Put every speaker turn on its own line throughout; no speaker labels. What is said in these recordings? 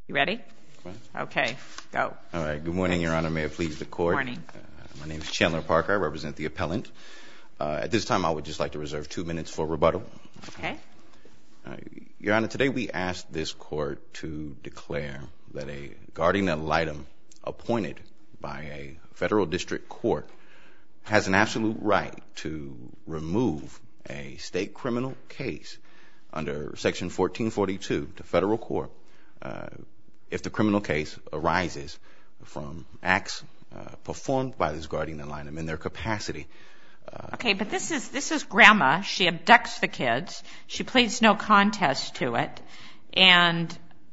You ready? Okay, go.
All right. Good morning, Your Honor. May it please the Court.
Good morning.
My name is Chandler Parker. I represent the appellant. At this time, I would just like to reserve 2 minutes for rebuttal.
Okay.
Your Honor, today we asked this Court to declare that a guardian ad litem appointed by a federal district court has an absolute right to remove a state criminal case under Section 1442 to federal court if the criminal case arises from acts performed by this guardian ad litem in their capacity.
Okay, but this is grandma. She abducts the kids. She pleads no contest to it. And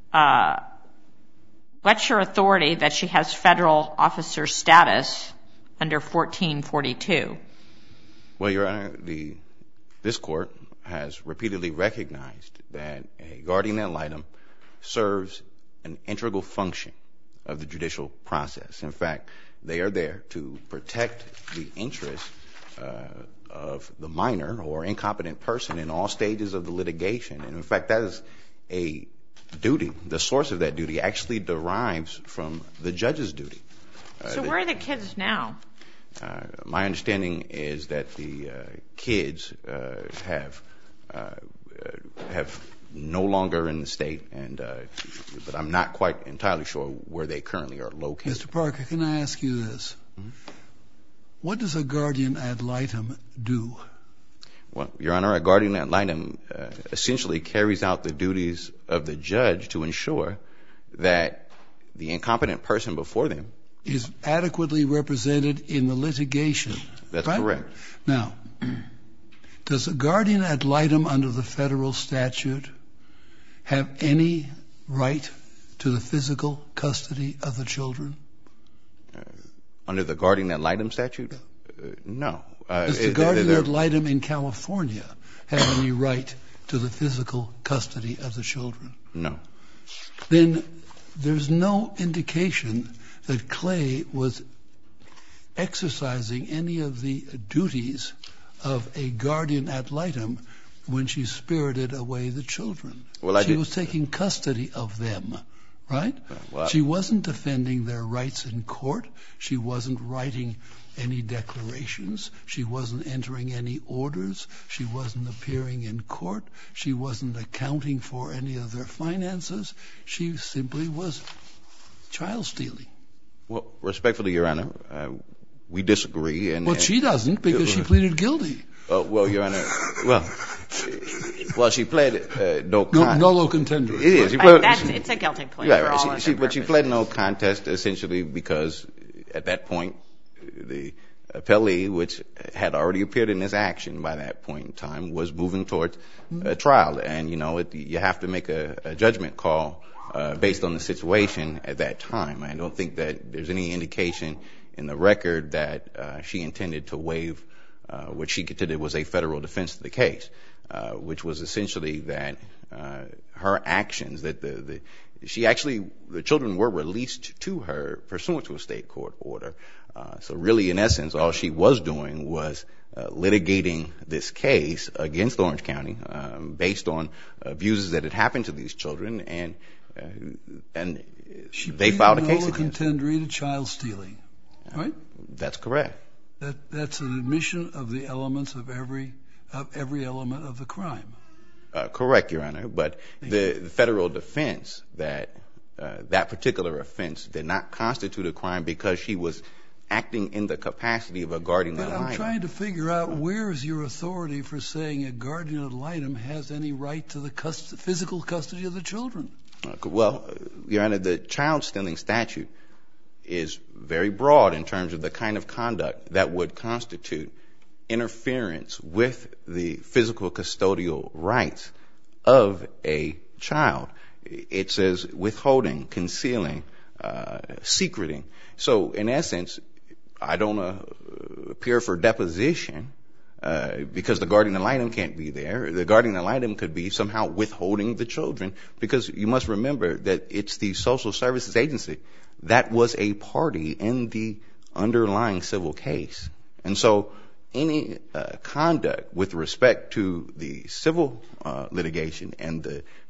what's your authority that she has federal officer status under 1442?
Well, Your Honor, this Court has repeatedly recognized that a guardian ad litem serves an integral function of the judicial process. In fact, they are there to protect the interests of the minor or incompetent person in all stages of the litigation. And in fact, that is a duty. The source of that duty actually derives from the judge's duty.
So where are the kids now?
My understanding is that the kids have no longer in the state, but I'm not quite entirely sure where they currently are located.
Mr. Parker, can I ask you this? Mm-hmm. What does a guardian ad litem do?
Well, Your Honor, a guardian ad litem essentially carries out the duties of the judge to ensure that the incompetent person before them
is adequately represented in the litigation.
That's
right?
Correct.
Now, does a guardian ad litem under the federal statute have any right to the physical custody of the children?
Under the guardian ad litem statute? No.
Does the guardian ad litem in California have any right to the physical custody of the children?
No.
Then there's no indication that Clay was exercising any of the duties of a guardian ad litem when she spirited away the children. She was taking custody of them, right? She wasn't defending their rights in court. She wasn't writing any declarations. She wasn't entering any orders. She wasn't appearing in court. She wasn't accounting for any of their finances. She simply was child stealing.
Well, respectfully, Your Honor, we disagree.
Well, she doesn't because she pleaded guilty.
Well, Your Honor, she pled no contest.
Nolo contendere.
It is.
It's a guilty plea for all
but
other
she pled no contest essentially because at that point the appellee, which had already appeared in this action by that point in time, was moving towards a trial. And, you have to make a judgment call based on the situation at that time. I don't think that there's any indication in the record that she intended to waive what she considered was a federal defense to the case, which was essentially that her actions, that the children were released to her pursuant to a state court order. So really, in essence, all she was doing was litigating this case against Orange County based on abuses that had happened to these children, and they filed a case against her.
She pleaded nolo contendere to child stealing, right?
That's correct.
That's an admission of the elements of every element of the crime.
Correct, Your Honor. But the federal defense that particular offense did not constitute a crime because she was acting in the capacity of a guardian ad litem.
But I'm trying to figure out where is your authority for saying a guardian ad litem has any right to the physical custody of the children?
Well, Your Honor, the child stealing statute is very broad in terms of the kind of conduct that would constitute interference with the physical custodial rights of a child. It says withholding, concealing, secreting. So in essence, I don't appear for deposition because the guardian ad litem can't be there. The guardian ad litem could be somehow withholding the children, because you must remember that it's the social services agency that was a party in the underlying civil case. And so any conduct with respect to the civil litigation and the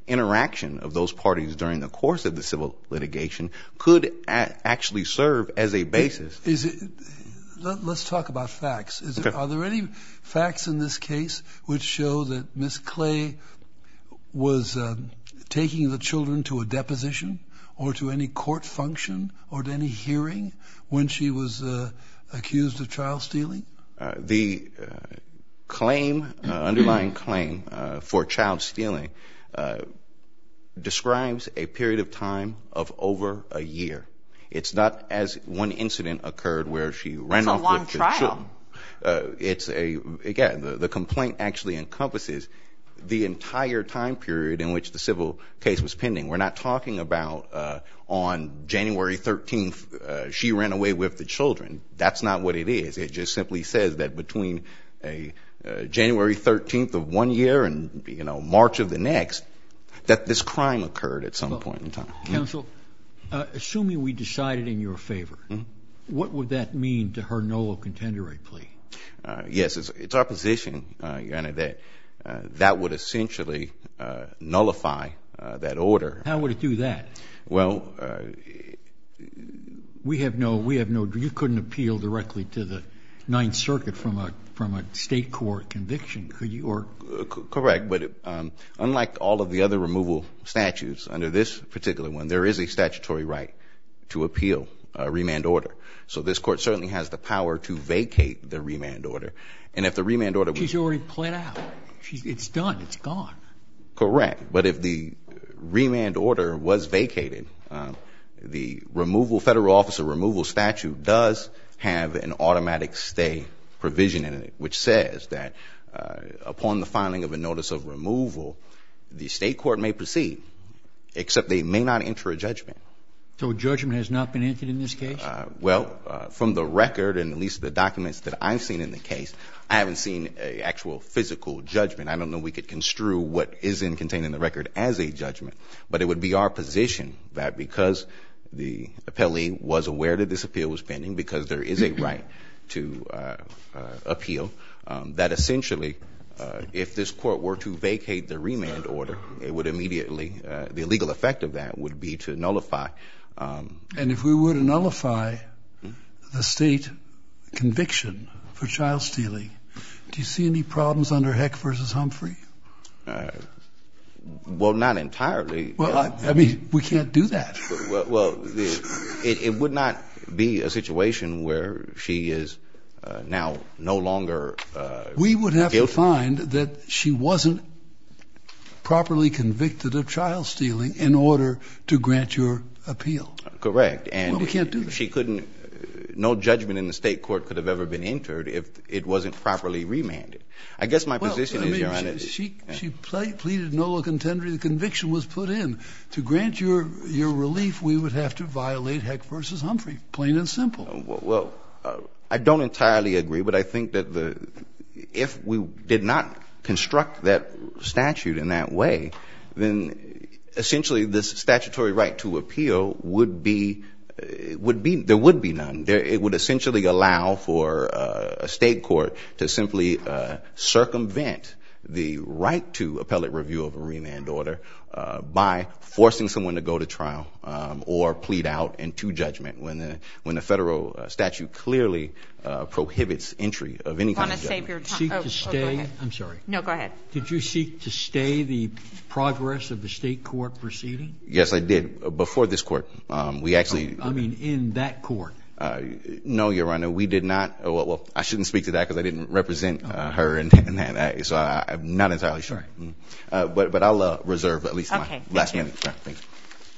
interaction of those parties during the course of the civil litigation could actually serve as a basis.
Let's talk about facts. Are there any facts in this case which show that Ms. Clay was taking the children to a deposition or to any court function or to any hearing when she was accused of child stealing?
The underlying claim for child stealing describes a period of time of over a year. It's not as one incident occurred where she ran off with the children. It's a long trial. The complaint actually encompasses the entire time period in which the civil case was pending. We're not talking about on January 13th she ran away with the children. That's not what it is. It just simply says that between January 13th of one year and March of the next, that this crime occurred at some point in time.
Counsel, assuming we decided in your favor, what would that mean to her nolo contendere plea?
Yes, it's our position, Your Honor, that that would essentially nullify that order.
How would it do that?
Well,
you couldn't appeal directly to the Ninth Circuit from a state court conviction, could you? Or
correct, but unlike all of the other removal statutes, under this particular one, there is a statutory right to appeal a remand order. So this court certainly has the power to vacate the remand order. And if the remand order was...
She's already pled out. It's done. It's gone.
Correct. But if the remand order was vacated, the federal officer removal statute does have an automatic stay provision in it, which says that upon the filing of a notice of removal, the state court may proceed, except they may not enter a judgment.
So a judgment has not been entered in this case?
From the record and at least the documents that I've seen in the case, I haven't seen an actual physical judgment. I don't know we could construe what is contained in the record as a judgment. But it would be our position that because the appellee was aware that this appeal was pending, because there is a right to appeal, that essentially if this court were to vacate the remand order, it would immediately, the legal effect of that would be to nullify.
And if we were to nullify the state conviction for child stealing, do you see any problems under Heck versus Humphrey?
Well, not entirely.
Well, I mean, we can't do that.
Well, it would not be a situation where she is now no longer
we would have
guilty.
to find that she wasn't properly convicted of child stealing in order to grant your appeal.
Correct. And
we can't do that.
She couldn't, no judgment in the state court could have ever been entered if it wasn't properly remanded. I guess my position is, Your Honor,
she pleaded nolo contendere. The conviction was put in. To grant your relief, we would have to violate Heck versus Humphrey, plain and simple.
Well, I don't entirely agree, but I think that if we did not construct that statute in that way, then essentially this statutory right to appeal would be there would be none. It would essentially allow for a state court to simply circumvent the right to appellate review of a remand order by forcing someone to go to trial or plead out into judgment when the federal statute clearly prohibits entry of any kind of judgment.
Want to
Seek
save your time?
to stay?
Go
I'm sorry.
No, go ahead.
Did you seek to stay the progress of the state court proceeding?
Yes, I did. Before this court, we actually.
I mean, in that court.
No, Your Honor, we did not. Well, I shouldn't speak to that because I didn't represent her in that. So I'm not entirely sure. But I'll reserve at least my last minute. Thank you.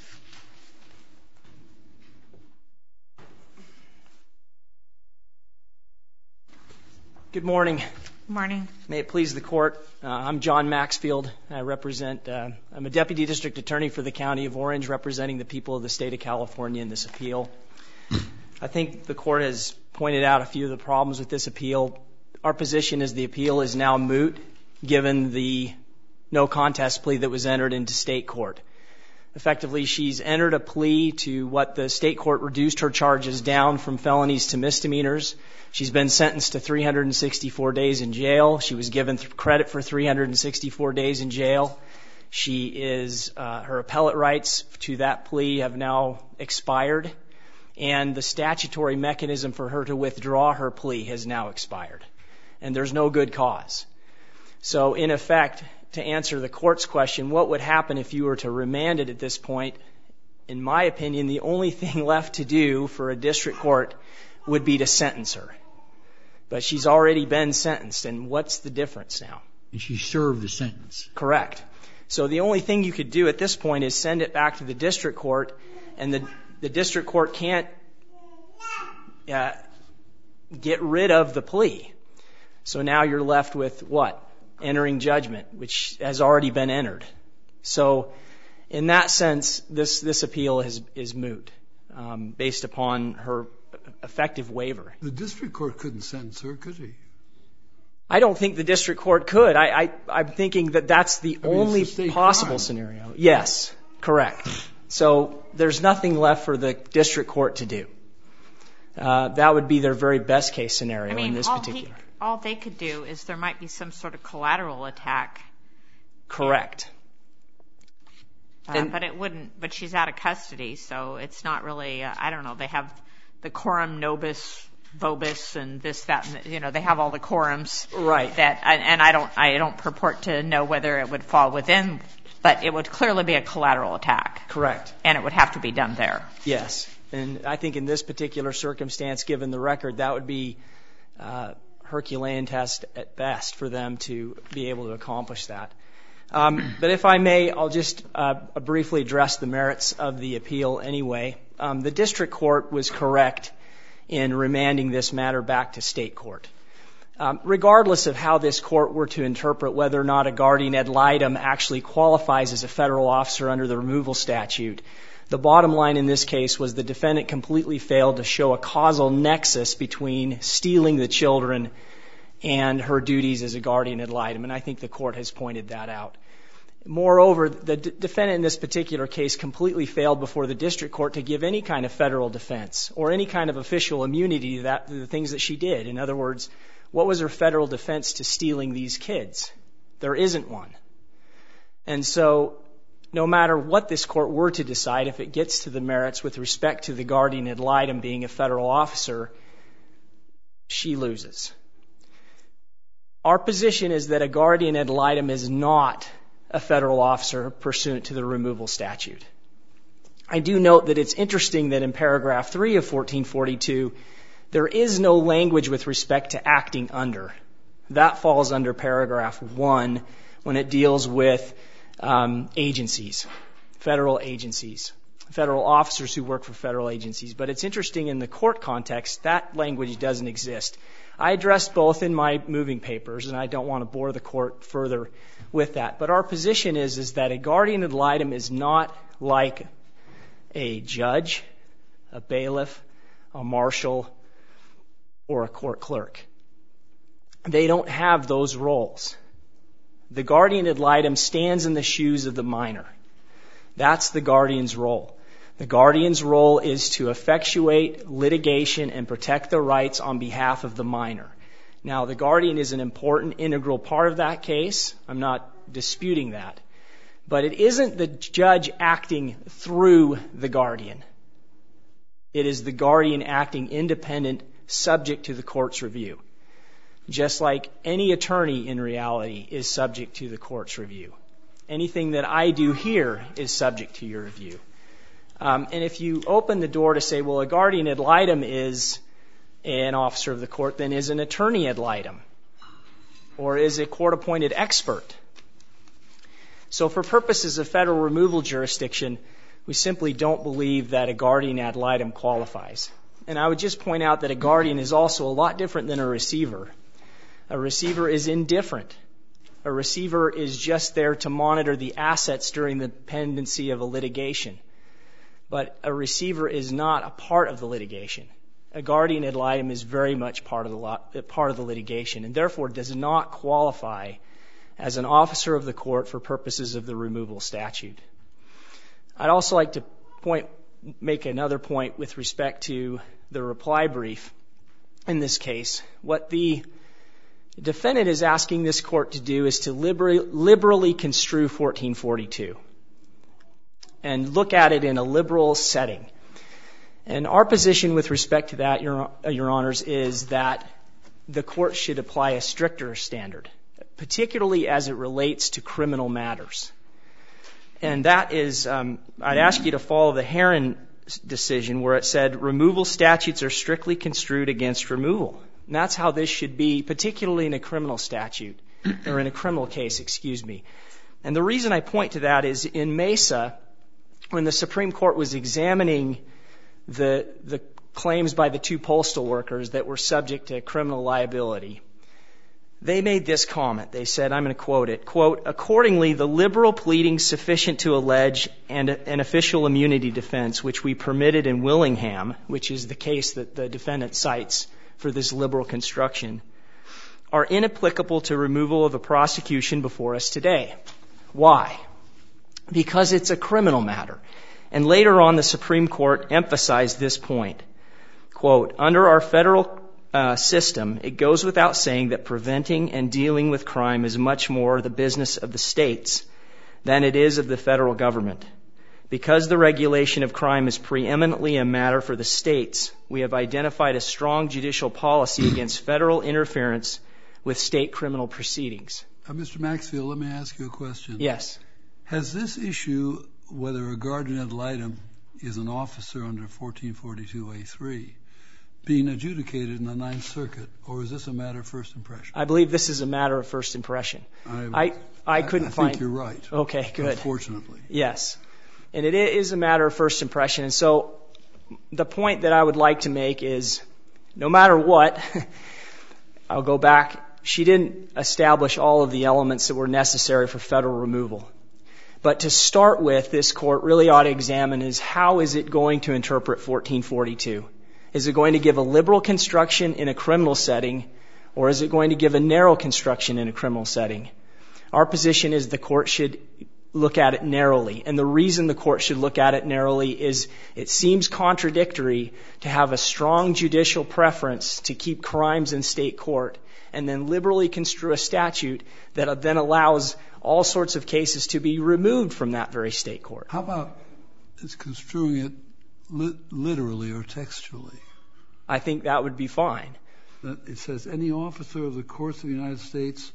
Good morning.
Good morning.
May it please the court. I'm John Maxfield. I represent, I'm a deputy district attorney for the County of Orange, representing the people of the state of California in this appeal. I think the court has pointed out a few of the problems with this appeal. Our position is the appeal is now moot, given the no contest plea that was entered into state court. Effectively, she's entered a plea to what the state court reduced her charges down from felonies to misdemeanors. She's been sentenced to 364 days in jail. She was given credit for 364 days in jail. Her appellate rights to that plea have now expired, and the statutory mechanism for her to withdraw her plea has now expired. And there's no good cause. So in effect, to answer the court's question, what would happen if you were to remand it at this point? In my opinion, the only thing left to do for a district court would be to sentence her. But she's already been sentenced, and what's the difference now?
And she served the sentence.
Correct. So the only thing you could do at this point is send it back to the district court, and the district court can't get rid of the plea. So now you're left with what? Entering judgment, which has already been entered. So in that sense, this appeal is moot based upon her effective waiver.
The district court couldn't sentence her, could he?
I don't think the district court could. I'm thinking that that's the only possible scenario. Yes, correct. So there's nothing left for the district court to do. That would be their very best case scenario in this particular.
All they could do is there might be some sort of collateral attack.
Correct.
But it wouldn't. But she's out of custody, so it's not really. I don't know. They have the quorum nobis vobis and this, that, and, they have all the quorums.
Right.
That, and I don't purport to know whether it would fall within, but it would clearly be a collateral attack.
Correct.
And it would have to be done there.
Yes. And I think in this particular circumstance, given the record, that would be Herculean test at best for them to be able to accomplish that. But if I may, I'll just briefly address the merits of the appeal anyway. The district court was correct in remanding this matter back to state court. Regardless of how this court were to interpret whether or not a guardian ad litem actually qualifies as a federal officer under the removal statute, the bottom line in this case was the defendant completely failed to show a causal nexus between stealing the children and her duties as a guardian ad litem, and I think the court has pointed that out. Moreover, the defendant in this particular case completely failed before the district court to give any kind of federal defense or any kind of official immunity to the things that she did. In other words, what was her federal defense to stealing these kids? There isn't one. And so no matter what this court were to decide, if it gets to the merits with respect to the guardian ad litem being a federal officer, she loses. Our position is that a guardian ad litem is not a federal officer pursuant to the removal statute. I do note that it's interesting that in paragraph 3 of 1442, there is no language with respect to acting under. That falls under paragraph 1 when it deals with agencies, federal officers who work for federal agencies. But it's interesting in the court context, that language doesn't exist. I addressed both in my moving papers, and I don't want to bore the court further with that. But our position is that a guardian ad litem is not like a judge, a bailiff, a marshal, or a court clerk. They don't have those roles. The guardian ad litem stands in the shoes of the minor. That's the guardian's role. The guardian's role is to effectuate litigation and protect the rights on behalf of the minor. Now, the guardian is an important, integral part of that case. I'm not disputing that. But it isn't the judge acting through the guardian. It is the guardian acting independent, subject to the court's review. Just like any attorney in reality is subject to the court's review. Anything that I do here is subject to your review. And if you open the door to say, well, a guardian ad litem is an officer of the court, then is an attorney ad litem? Or is a court-appointed expert? So for purposes of federal removal jurisdiction, we simply don't believe that a guardian ad litem qualifies. And I would just point out that a guardian is also a lot different than a receiver. A receiver is indifferent. A receiver is just there to monitor the assets during the pendency of a litigation. But a receiver is not a part of the litigation. A guardian ad litem is very much part of the litigation and therefore does not qualify as an officer of the court for purposes of the removal statute. I'd also like to make another point with respect to the reply brief in this case. What the The defendant is asking this court to do is to liberally construe 1442 and look at it in a liberal setting. And our position with respect to that, Your Honors, is that the court should apply a stricter standard, particularly as it relates to criminal matters. And that is, I'd ask you to follow the Heron decision where it said removal statutes are strictly construed against removal. And that's how this should be, particularly in a criminal statute, or in a criminal case, excuse me. And the reason I point to that is in Mesa, when the Supreme Court was examining the claims by the two postal workers that were subject to criminal liability, they made this comment. They said, I'm going to quote it, quote, accordingly, the liberal pleading sufficient to allege and an official immunity defense, which we permitted in Willingham, which is the case that the defendant cites for this liberal construction, are inapplicable to removal of a prosecution before us today. Why? Because it's a criminal matter. And later on, the Supreme Court emphasized this point. Quote, under our federal system, it goes without saying that preventing and dealing with crime is much more the business of the states than it is of the federal government. Because the regulation of crime is preeminently a matter for the states, we have identified a strong judicial policy against federal interference with state criminal proceedings.
Mr. Maxfield, let me ask you a question.
Yes.
Has this issue, whether a guardian ad litem is an officer under 1442A3, been adjudicated in the Ninth Circuit, or is this a matter of first impression?
I believe this is a matter of first impression. I couldn't find...
I think you're right.
Okay, good.
Unfortunately.
Yes. And it is a matter of first impression. And so the point that I would like to make is, no matter what, I'll go back, she didn't establish all of the elements that were necessary for federal removal. But to start with, this court really ought to examine is how is it going to interpret 1442? Is it going to give a liberal construction in a criminal setting, or is it going to give a narrow construction in a criminal setting? Our position is the court should look at it narrowly. And the reason the court should look at it narrowly is it seems contradictory to have a strong judicial preference to keep crimes in state court and then liberally construe a statute that then allows all sorts of cases to be removed from that very state court.
How about construing it literally or textually?
I think that would be fine.
It says, any officer of the courts of the United States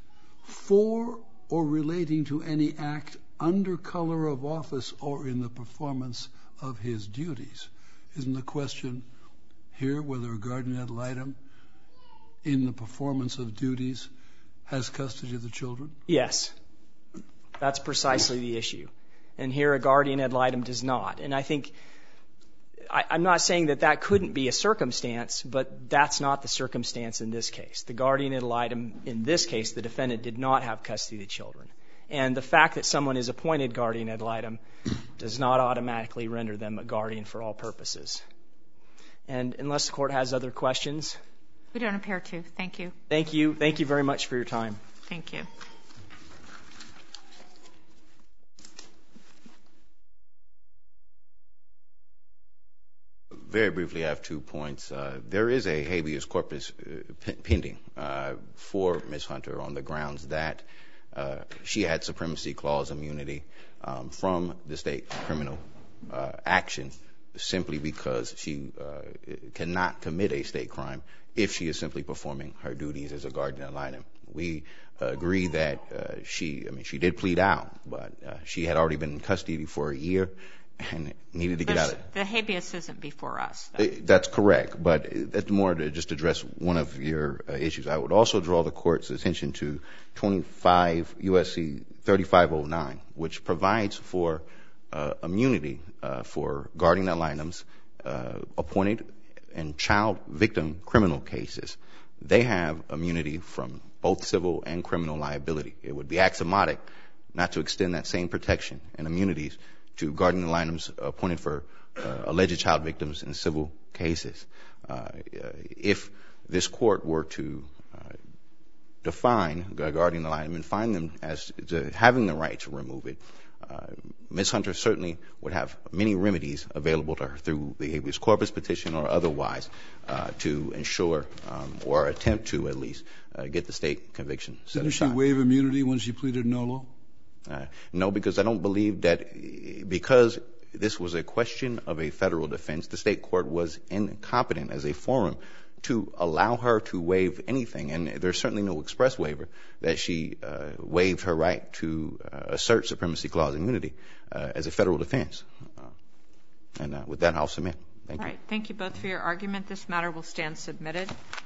for or relating to any act under color of office or in the performance of his duties. Isn't the question here whether a guardian ad litem in the performance of duties has custody of the children?
Yes. That's precisely the issue. And here a guardian ad litem does not. And I think, I'm not saying that that couldn't be a circumstance, but that's not the circumstance in this case. The guardian ad litem, in this case, the defendant did not have custody of the children. And the fact that someone is appointed guardian ad litem does not automatically render them a guardian for all purposes. And unless the court has other questions.
We don't appear to. Thank you.
Thank you. Thank you very much for your time.
Thank you.
Very briefly, I have 2 points. There is a habeas corpus pending for Ms. Hunter on the grounds that she had supremacy clause immunity from the state criminal action simply because she cannot commit a state crime if she is simply performing her duties as a guardian ad litem. We agree that she did plead out, but she had already been in custody for a year and needed to get out of it.
The habeas isn't before us.
That's correct, but that's more to just address one of your issues. I would also draw the court's attention to 25 U.S.C. 3509, which provides for immunity for guardian ad litems appointed in child victim criminal cases. They have immunity from both civil and criminal liability. It would be axiomatic not to extend that same protection and immunities to guardian ad litems appointed for alleged child victims in civil cases. If this court were to define a guardian ad litem and find them as having the right to remove it, Ms. Hunter certainly would have many remedies available to her through the habeas corpus petition or otherwise to ensure or attempt to at least get the state conviction set aside.
Didn't she waive immunity when she pleaded nolo?
No, because I don't believe that because this was a question of a federal defense, the state court was incompetent as a forum to allow her to waive anything. And there's certainly no express waiver that she waived her right to assert supremacy clause immunity as a federal defense. And with that, I'll submit. Thank you.
All right. Thank you both for your argument. This matter will stand submitted.